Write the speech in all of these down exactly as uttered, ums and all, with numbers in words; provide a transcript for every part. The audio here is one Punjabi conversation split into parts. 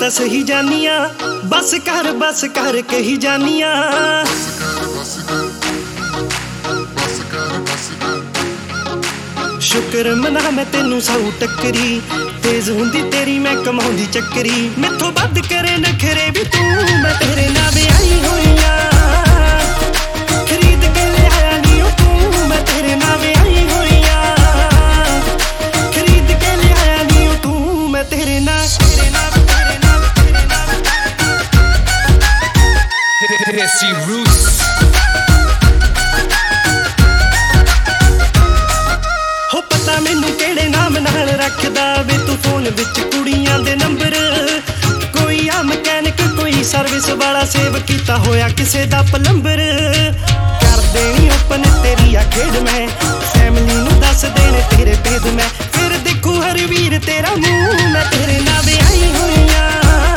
ਤਾਂ ਸਹੀ ਜਾਨੀਆਂ, ਬਸ ਕਰ ਬਸ ਕਰ ਕਹੀ ਜਾਨੀਆਂ। ਸ਼ੁਕਰ ਮਨਾ ਮੈਂ ਤੈਨੂੰ ਸੌ ਟੱਕਰੀ, ਤੇਜ਼ ਹੁੰਦੀ ਤੇਰੀ ਮੈਂ ਕਮਾਉਂਦੀ ਚੱਕਰੀ। ਮੈਥੋਂ ਵੱਧ ਕਰੇ ਨਖਰੇ ਵੀ ਤੂੰ, ਮੈਂ ਤੇਰੇ ਨਾਲ ਵਿਆਹੀ ਹੋਈਆਂ। ਖਰੀਦ ਕੇ ਲਿਆਇਆ ਨੀ ਉਹ ਤੂੰ, ਮੈਂ ਤੇਰੇ ਨਾਲ ਵਿਆਹੀ ਹੋਈਆਂ। ਖਰੀਦ ਕੇ ਲਿਆਇਆ ਨੀ ਉਹ ਤੂੰ, ਮੈਂ ਤੇਰੇ ਨਾਲ ਤੇਰੇ ਨਾਲ ਤੇਰੇ ਨਾਲ ਤੇਰੇ ਨਾਲ। Hennessy Roots। ਹੋ ਪਤਾ ਮੈਨੂੰ ਕਿਹੜੇ ਨਾਮ ਨਾਲ ਰੱਖਦਾ ਵੇ ਤੂੰ ਫੋਨ ਵਿੱਚ ਕੁੜੀਆਂ ਦੇ ਨੰਬਰ। ਕੋਈ ਆ ਮਕੈਨਿਕ ਕੋਈ ਸਰਵਿਸ ਵਾਲਾ, ਸੇਵ ਕੀਤਾ ਹੋਇਆ ਕਿਸੇ ਦਾ ਪਲੰਬਰ। ਕਰ ਦੇਣੀ ਓਪਨ ਤੇਰੀ ਆ ਖੇਡ ਮੈਂ, ਫੈਮਲੀ ਨੂੰ ਦੱਸ ਦੇਣੇ ਤੇਰੇ ਭੇਦ ਮੈਂ। ਫਿਰ ਦੇਖੂ ਹਰ ਵੀਰ ਤੇਰਾ ਮੂੰਹ, ਮੈਂ ਤੇਰੇ ਨਾਲ ਵਿਆਹੀ ਹੋਈਆਂ।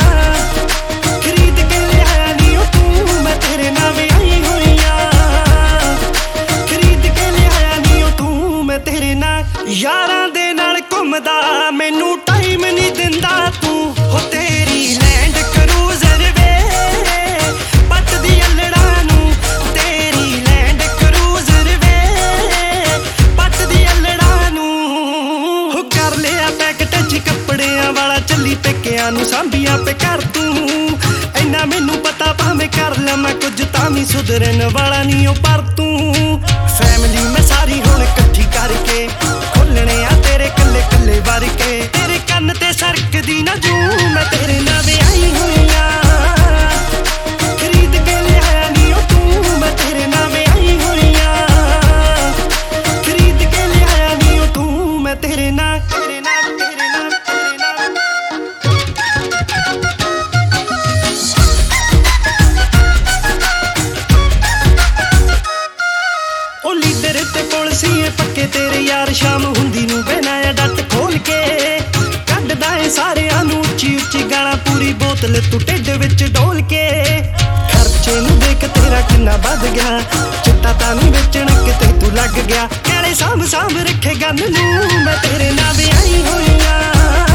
ਖਰੀਦ ਕੇ ਲਿਆਇਆ ਨੀ ਉਹ ਤੂੰ, ਮੈਂ ਤੇਰੇ ਨਾਲ ਵਿਆਹੀ ਹੋਈਆਂ। ਖਰੀਦ ਕੇ ਲਿਆਇਆ ਨੀ ਉਹ ਤੂੰ, ਮੈਂ ਤੇਰੇ ਨਾਲ। ਯਾਰਾਂ ਦੇ ਨਾਲ ਘੁੰਮਦਾ ਮੈਨੂੰ ਟਾਈਮ ਨਹੀਂ ਦਿੰਦਾ ਤੂੰ, ਹੋ ਤੇਰੀ ਲੈਂਡ ਕਰੂਜ਼ਰ ਵੇ ਪੱਟਦੀ ਅਲੜਾਂ ਨੂੰ। ਤੇਰੀ ਲੈਂਡ ਕਰੂਜ਼ਰ ਵੇ ਪੱਟਦੀ ਅਲੜਾਂ ਨੂੰ। ਹੋ ਕਰ ਲਿਆ ਪੈਕ ਟੱਚ ਕੱਪੜਿਆਂ ਵਾਲਾ, ਚੱਲੀ ਪੇਕਿਆਂ ਨੂੰ ਸਾਂਭੀਆਂ ਪੇ ਕਰ ਤੂੰ। ਇੰਨਾ ਮੈਨੂੰ ਪਤਾ ਭਾਵੇਂ ਕਰ ਲਵਾਂ ਕੁਝ ਤਾਂ ਵੀ ਸੁਧਰਨ ਵਾਲਾ ਨਹੀਂ ਉਹ ਪਰ ਤੂੰ। ਫੈਮਲੀ ਮੈਂ ਸਾਰੀ ਹੁਣ ਇਕੱਠੀ ਕਰਕੇ ਖੋਲਣੇ ਆ ਤੇਰੇ ਕੱਲੇ ਕੱਲੇ ਵਰ ਕੇ। ਤੇਰੇ ਕੰਨ ਤੇ ਸਰਕਦੀ ਨਾ ਜੂ, ਮੈਂ ਤੇਰੇ ਨਾਲ ਵਿਆਹੀ ਹੋਈਆਂ। ਖਰੀਦ ਕੇ ਲਿਆਇਆ ਨੀ ਉਹ ਤੂੰ, ਮੈਂ ਤੇਰੇ ਨਾਲ ਵਿਆਹੀ ਹੋਈਆਂ। ਖਰੀਦ ਕੇ ਲਿਆਇਆ ਨੀ ਉਹ ਤੂੰ, ਮੈਂ ਤੇਰੇ ਨਾਲ ਤੇਰੇ ਨਾਲ ਤੇਰੇ ਨਾਲ ਤੇਰੇ ਨਾਲ। ਉਹ ਲੀਡਰ ਤੇ ਪੁਲਸੀਏ ਪੱਕੇ ਤੇਰੇ ਯਾਰ, ਸ਼ਾਮ ਹੁੰਦੀ ਨੂੰ ਬਹਿਣਾ ਡੱਟ ਖੋਲ ਕੇ। ਕੱਢਦਾ ਏ ਸਾਰਿਆਂ ਨੂੰ ਉੱਚੀ ਉੱਚੀ ਗਾਲਾਂ, ਪੂਰੀ ਬੋਤਲ ਤੂੰ ਢਿੱਡ ਵਿੱਚ ਡੋਲ ਕੇ। ਖਰਚੇ ਨੂੰ ਦੇਖ ਤੇਰਾ ਕਿੰਨਾ ਵੱਧ ਗਿਆ, ਚਿੱਟਾ ਤਾਂ ਨਹੀਂ ਵੇਚਣ ਕਿਤੇ ਤੂੰ ਲੱਗ ਗਿਆ। ਕਹਿਣੇ ਸਾਂਭ ਸਾਂਭ ਰੱਖੇ ਗੰਨ ਨੂੰ, ਮੈਂ ਤੇਰੇ ਨਾਲ ਵਿਆਹੀ ਹੋਈਆਂ।